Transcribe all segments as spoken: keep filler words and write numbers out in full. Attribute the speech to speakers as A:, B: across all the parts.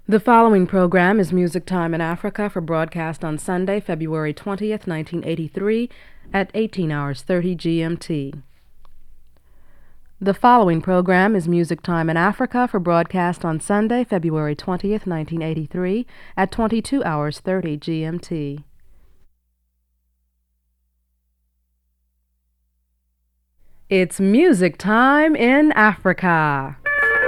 A: The following program is Music Time in Africa for broadcast on Sunday, February twentieth, nineteen eighty-three at eighteen hours thirty G M T. The following program is Music Time in Africa for broadcast on Sunday, February twentieth, nineteen eighty-three at twenty-two hours thirty G M T. It's Music Time in Africa.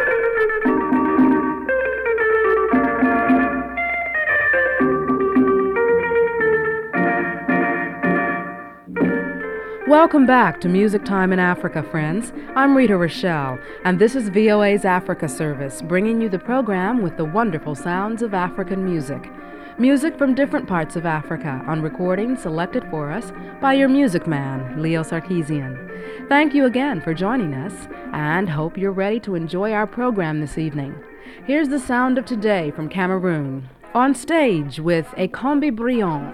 A: Welcome back to Music Time in Africa, friends. I'm Rita Rochelle, and this is V O A's Africa Service, bringing you the program with the wonderful sounds of African music. Music from different parts of Africa on recordings selected for us by your music man, Leo Sarkeesian. Thank you again for joining us, and hope you're ready to enjoy our program this evening. Here's the sound of today from Cameroon, on stage with Ekombi Brion.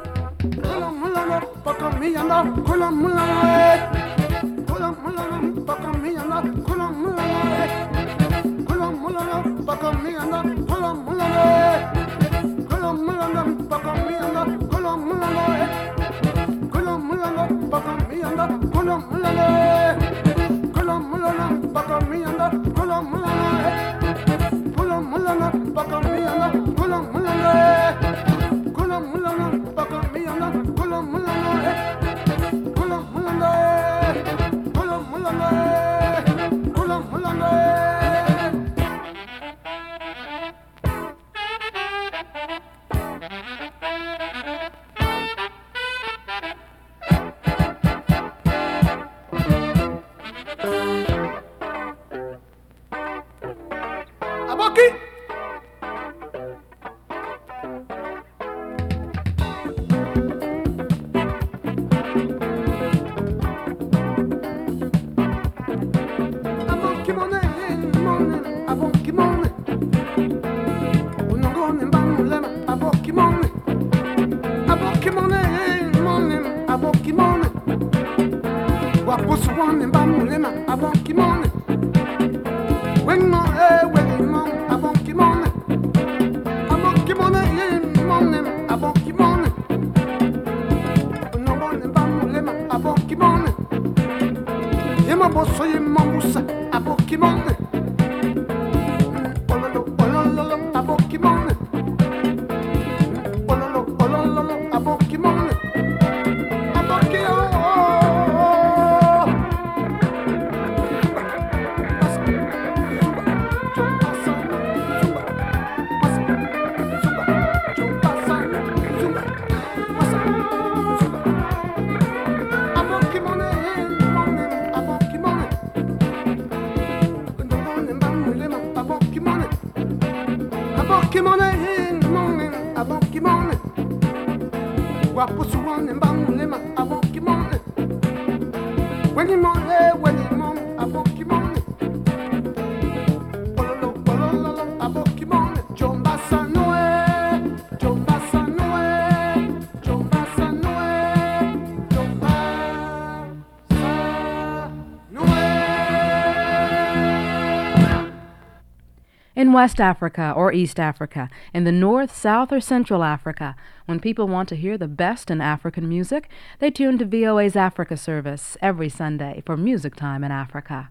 A: In West Africa or East Africa, in the North, South, or Central Africa, when people want to hear the best in African music, they tune to V O A's Africa Service every Sunday for Music Time in Africa.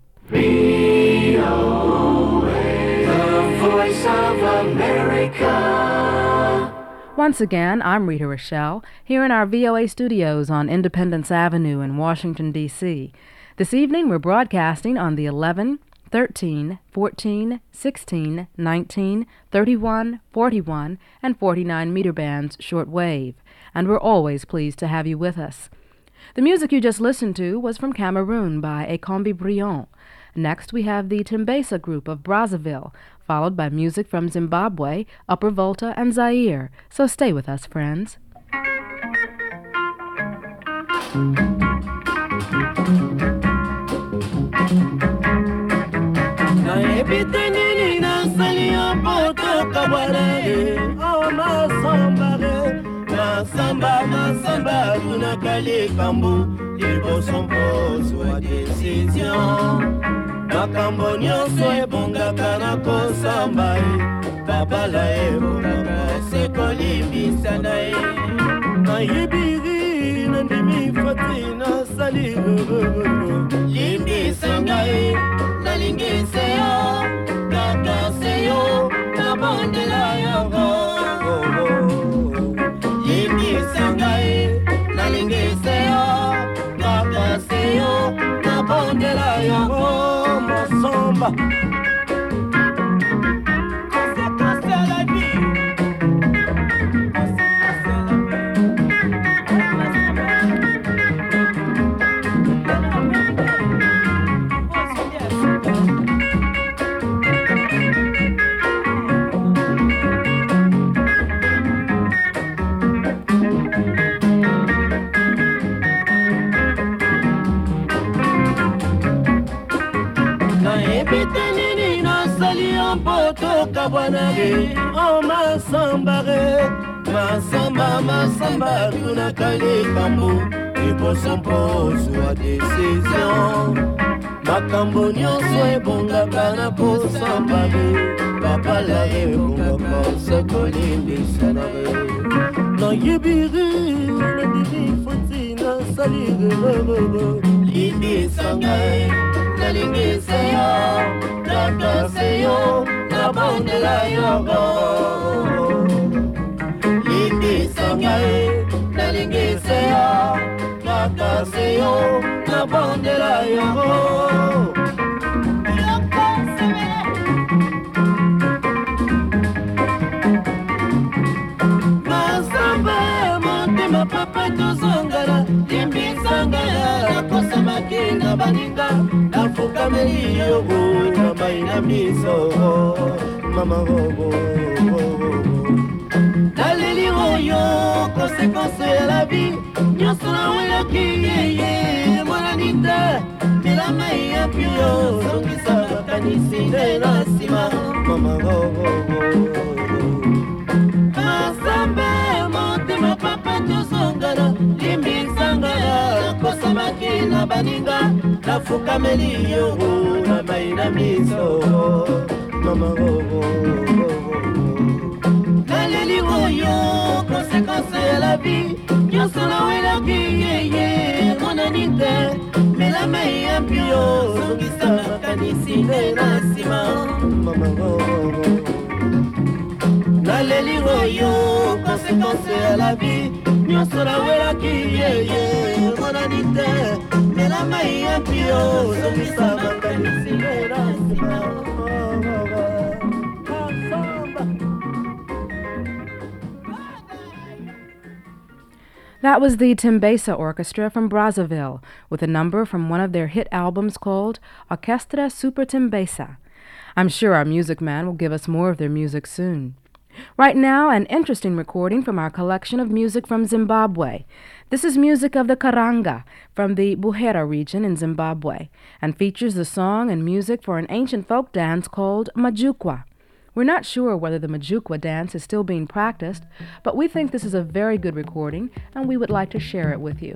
B: V O A, the voice of America.
A: Once again, I'm Rita Rochelle, here in our V O A studios on Independence Avenue in Washington, D C This evening, we're broadcasting on the eleven, thirteen, fourteen, sixteen, nineteen, thirty-one, forty-one, and forty-nine meter bands shortwave, and we're always pleased to have you with us. The music you just listened to was from Cameroon by Ekombi Brion. Next, we have the Timbesa group of Brazzaville, followed by music from Zimbabwe, Upper Volta, and Zaire. So stay with us, friends.
C: Ebitenini na salia poto kabare o masambare na samba masamba tuna kale kambu il boson pose wa décision makambo nyonso ebongaka na kosamba ye babala ebongaka se kolimbisa na ye nayebiri nandimi fati nasali limbisa ngai nalingise yo kaka se yo nabondela yoko limbisa ngai nalingise yo kaka se yo nabondela yoko masomba Kabwanare, oh masambare, masamba, masamba, tunakali kambu, ipo sompo sua décision. Makambo nyonso ebongaka na kosambare, papa lare ebongaka sekolimbisa na re. Na yebiri, na diri futi na salire, limbisa ngai, na lingisa yo, nakase yo. Nabondela yoko limbisa ngai nalingise yo nakase yo nabondela yoko masamba motema papa tozongala limbisa ngai nakosamaki na baninga nafukameli yogo na mai na miso mama robo naleli oyo konsekanse ya la vie nyonso naweyoki yeye monani te mela mai ya pio zongisa makanisi nde na nsima mama robo masambe motema papa tozongana limbisangana nakosamaki na baninga nafukameli yo na mai na miso mama robo naleli oyo konsekanse ya la vie nyonso naweyoki yeye monani te mela mai ya mpio zongisa makanisi nde na nsima mama robo naleli oyo konsekanse ya la vie nyonso naweyoki yeye monani te mela mai ya mpio zongisa makanisi nde na nsima.
A: That was the Timbesa Orchestra from Brazzaville with a number from one of their hit albums called Orquestra Super Timbesa. I'm sure our music man will give us more of their music soon. Right now, an interesting recording from our collection of music from Zimbabwe. This is music of the Karanga from the Buhera region in Zimbabwe and features the song and music for an ancient folk dance called Majukwa. We're not sure whether the Majukwa dance is still being practiced, but we think this is a very good recording and we would like to share it with you.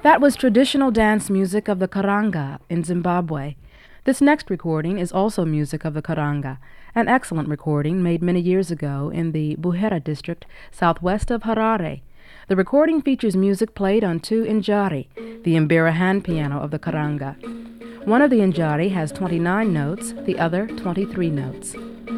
A: That was traditional dance music of the Karanga in Zimbabwe. This next recording is also music of the Karanga, an excellent recording made many years ago in the Buhera district southwest of Harare. The recording features music played on two injari, the Imbira hand piano of the Karanga. One of the injari has twenty-nine notes, the other twenty-three notes.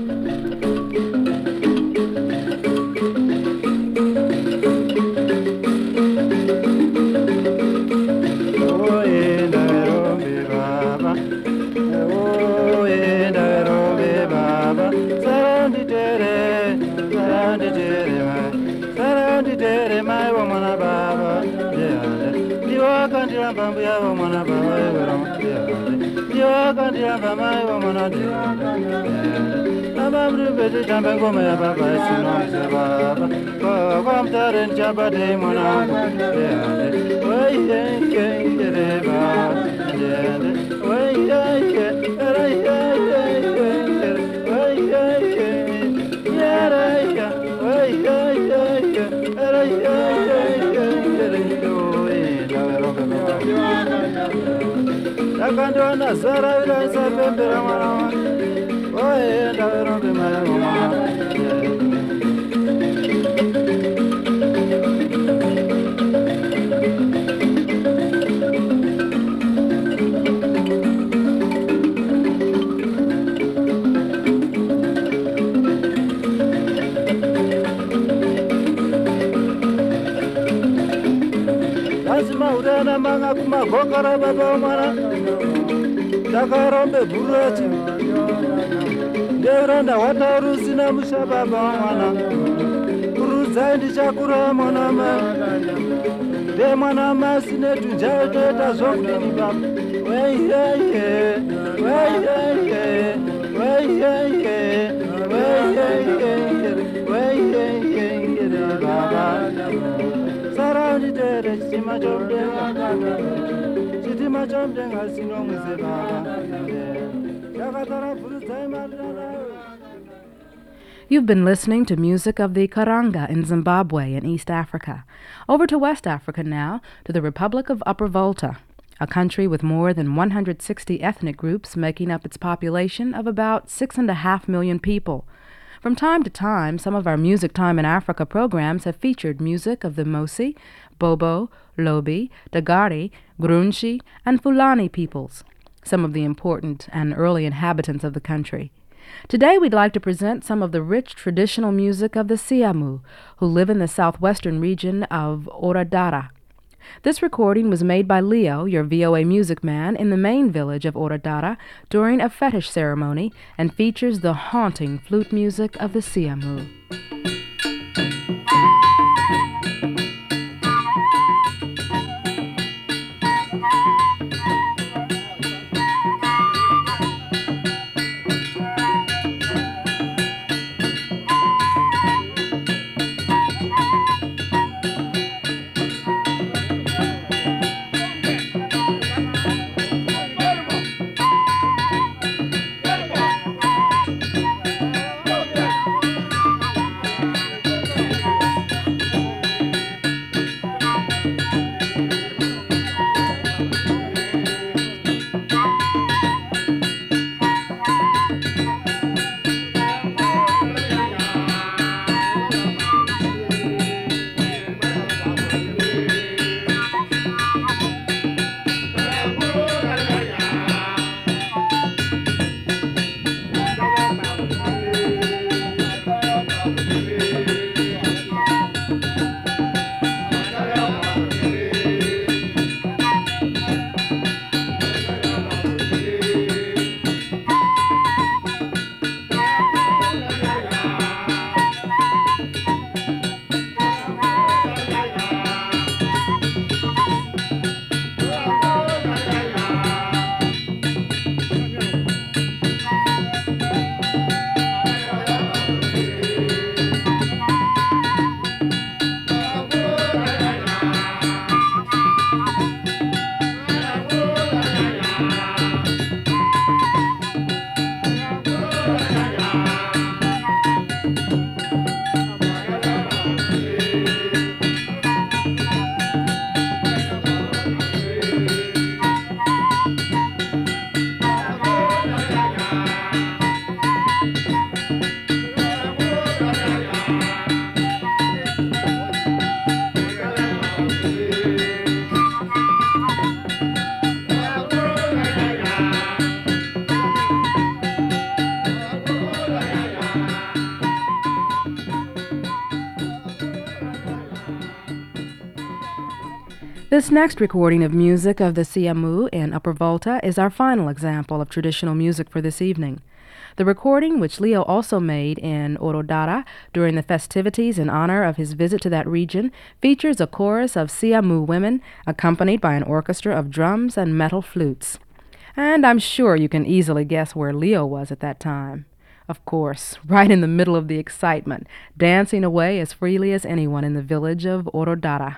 D: Akandona zara ila isapembera mwana wangu oye ndaverombe maya mwana lazima urena manga kumagokara baba mwana takarombe burati ndeuranda watarusina mushababa mwana kurudza ndichakura mwana mai nde mwana masine tunjaitoita zvokudini baba weiyeye weiyeye weiyeye weiyeye weiyeye baba sarauditere chitima chomdenga chitima chomdenga sinomwise baba yakatara bhurudza imarirana.
A: You've been listening to music of the Karanga in Zimbabwe in East Africa. Over to West Africa now, to the Republic of Upper Volta, a country with more than one hundred sixty ethnic groups making up its population of about six and a half million people. From time to time, some of our Music Time in Africa programs have featured music of the Mosi, Bobo, Lobi, Dagari, Grunchi, and Fulani peoples, some of the important and early inhabitants of the country. Today we'd like to present some of the rich traditional music of the Siamu, who live in the southwestern region of Oradara. This recording was made by Leo, your V O A music man, in the main village of Oradara during a fetish ceremony and features the haunting flute music of the Siamu. This next recording of music of the Siamu in Upper Volta is our final example of traditional music for this evening. The recording, which Leo also made in Orodara during the festivities in honor of his visit to that region, features a chorus of Siamu women accompanied by an orchestra of drums and metal flutes. And I'm sure you can easily guess where Leo was at that time. Of course, right in the middle of the excitement, dancing away as freely as anyone in the village of Orodara.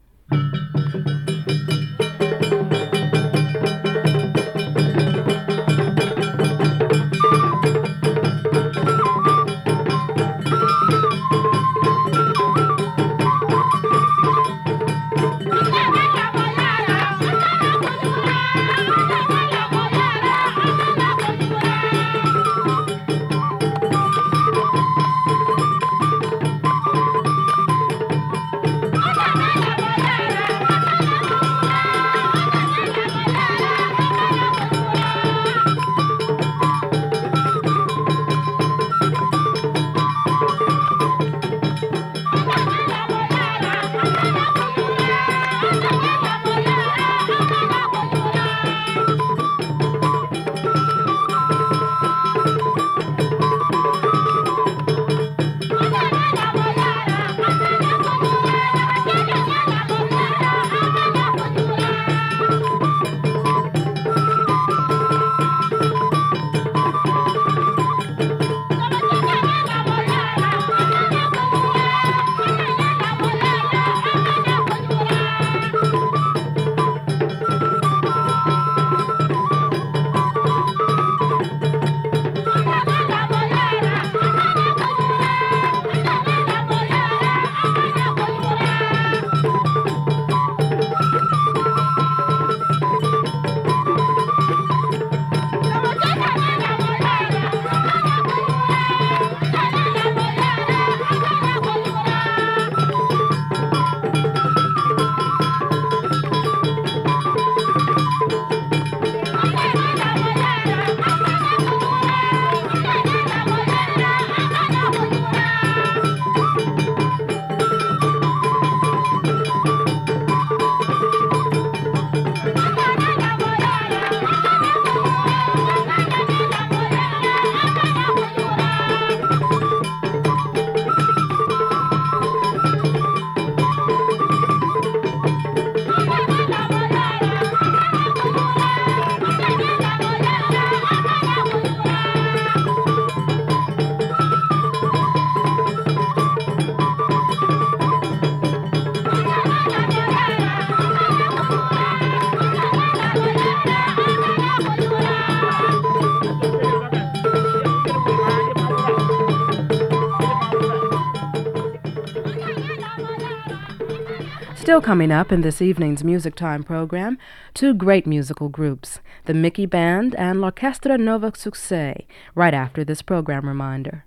A: Still coming up in this evening's Music Time program, two great musical groups, the Mickey Band and L'Orchestra Nova Succès, right after this program reminder.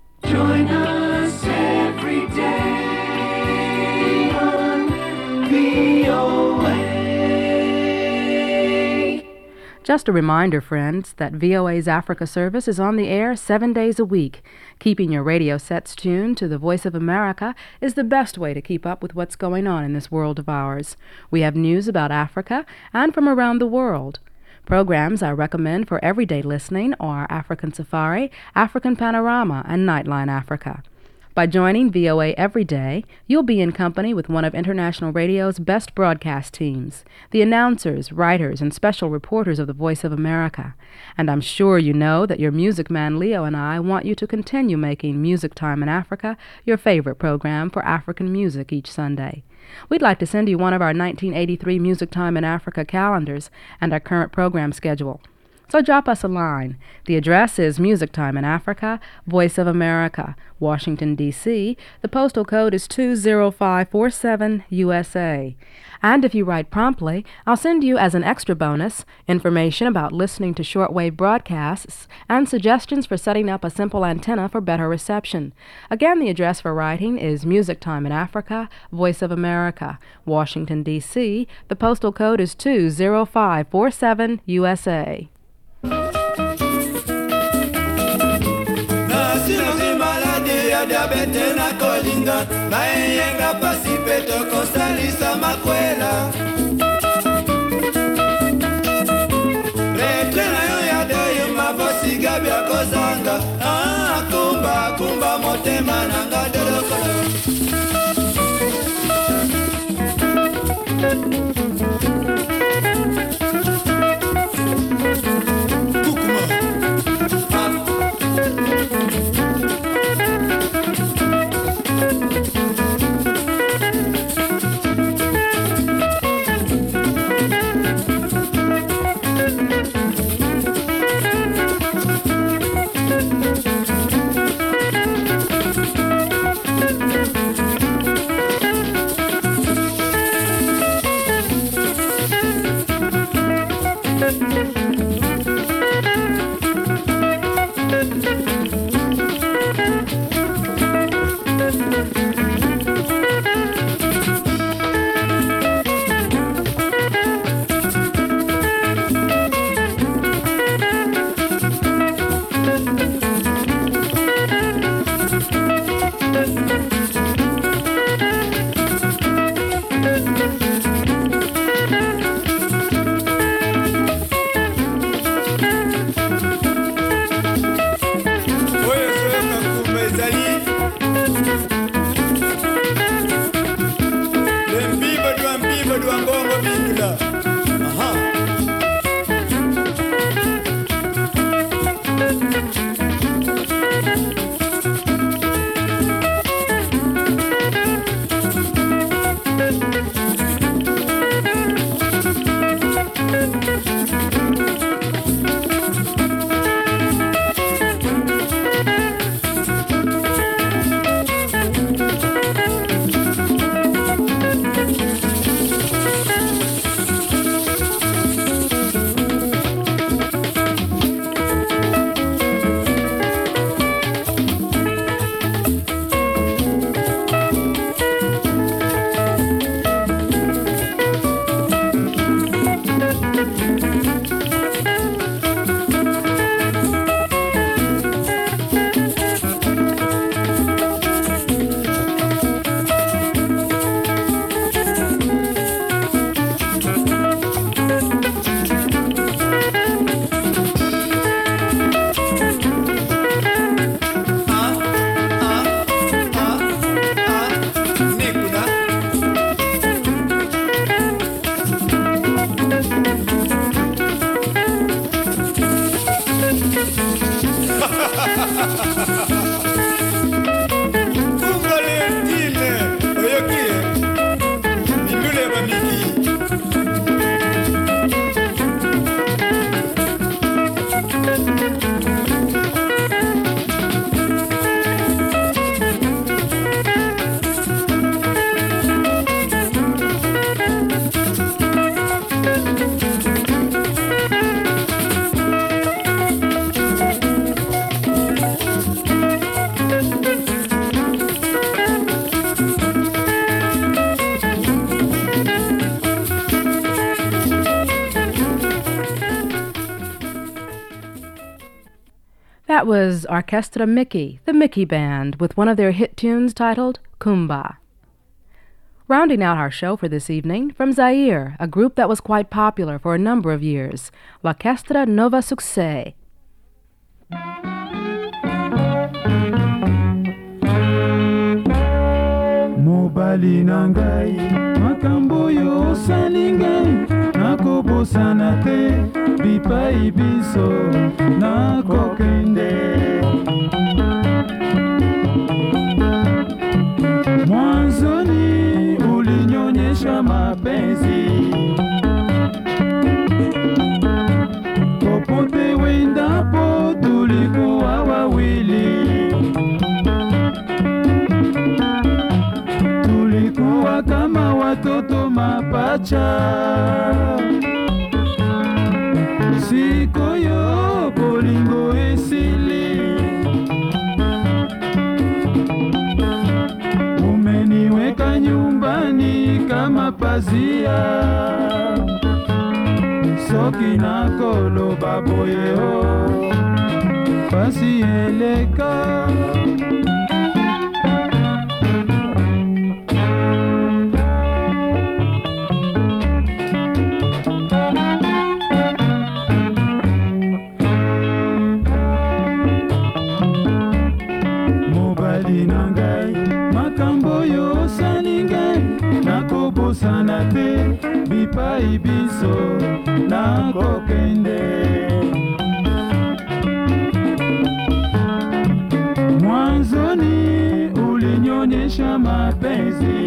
B: Join us every day on V O A.
A: Just a reminder, friends, that V O A's Africa service is on the air seven days a week. Keeping your radio sets tuned to the Voice of America is the best way to keep up with what's going on in this world of ours. We have news about Africa and from around the world. Programs I recommend for everyday listening are African Safari, African Panorama, and Nightline Africa. By joining V O A every day, you'll be in company with one of International Radio's best broadcast teams, the announcers, writers, and special reporters of the Voice of America. And I'm sure you know that your music man Leo and I want you to continue making Music Time in Africa your favorite program for African music each Sunday. We'd like to send you one of our nineteen eighty-three Music Time in Africa calendars and our current program schedule. So drop us a line. The address is Music Time in Africa, Voice of America, Washington, D C The postal code is two zero five four seven U S A. And if you write promptly, I'll send you as an extra bonus information about listening to shortwave broadcasts and suggestions for setting up a simple antenna for better reception. Again, the address for writing is Music Time in Africa, Voice of America, Washington, D C The postal code is two zero five four seven U S A.
C: Nasi malade
E: ya diabete na kolinga na yenga pasi peto kosalisa makwela Retre na yo ya deyo mabosiga bya kozanga Ah kumba kumba motema nanga dolokolo
A: That was Orchestra Mickey, the Mickey Band, with one of their hit tunes titled Kumba. Rounding out our show for this evening, from Zaire, a group that was quite popular for a number of years, L'Orchestre Nova Succès.
D: Mobali nangai, makambo yo salingai, nakobosana te, bipai biso, nakokende. Mwanzoni ulinyonyesha mapenzi, popote wendapo tulikuwa wawili. Tulikuwa kama watoto mapacha, siku yo bolingo esili. Umeniweka nyumbani kama pazia, soki nakoloba boyeo, pasi eleka. mobali na ngai makambo yo osali ngai nakobosana te bipai biso nakokende mwanzoni ulinionyesha mapenzi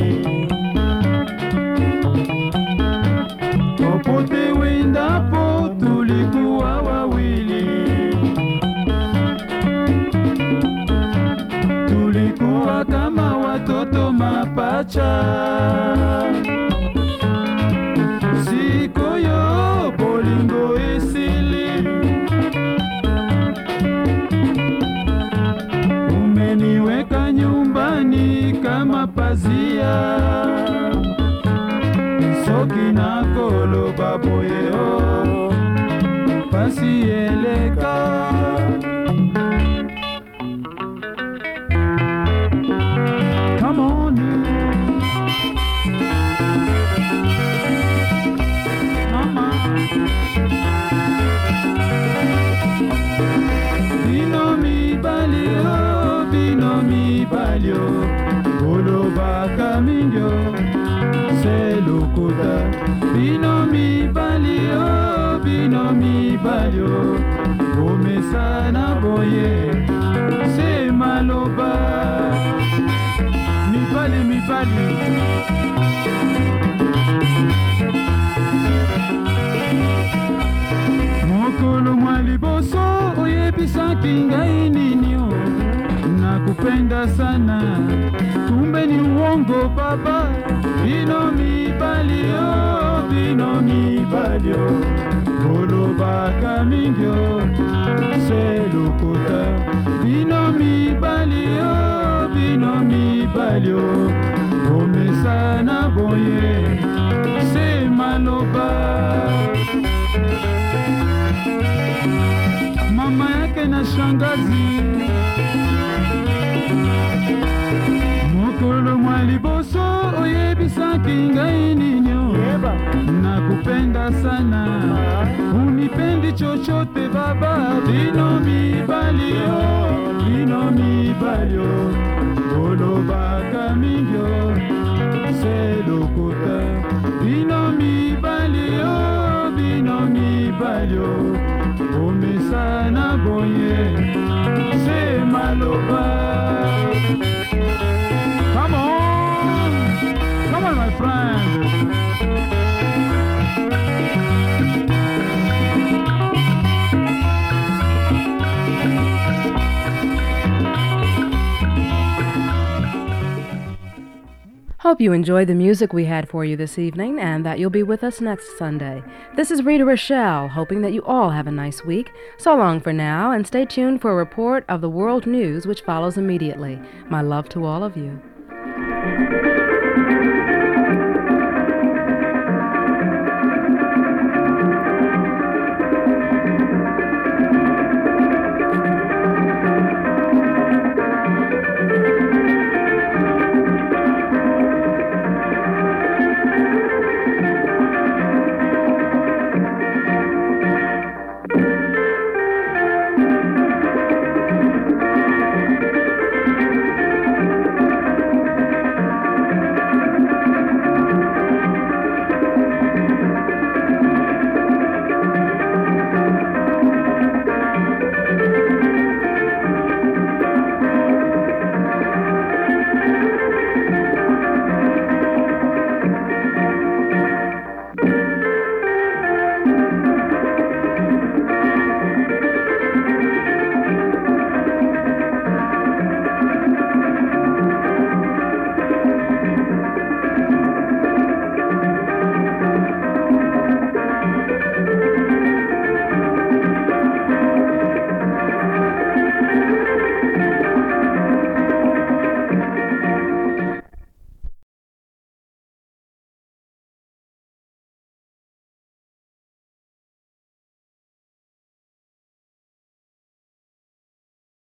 D: popote wendapo tulikuwa wawili tulikuwa kama watoto mapacha siku yo bolingo esili umeniweka nyumbani kama pazia soki nakoloba boyeo pasi eleka come on mama bino mibali o bino mibali o olobaka mingyo selokuta bino mibali o bino mibali o omesana boye se maloba mibali mibali mokolo mwa liboso oyebisaki ngai ninio nakupenda sana kumbe ni uongo baba bino mibali o bino mibali o olobaka mingyo selokuta bino mibali o bino mibali o omesana boye se maloba mama yake na shangazi mokolo mwa liboso oyebisaki ngai ninyo nakupenda sana unipendi chochote baba bino mibali o bino mibali o olobaka mingyo selokuta bino mibali o bino mibali o omesana boye se maloba come on come on my friend
A: Hope you enjoyed the music we had for you this evening and that you'll be with us next Sunday. This is Rita Rochelle, hoping that you all have a nice week. So long for now, and stay tuned for a report of the world news which follows immediately. My love to all of you.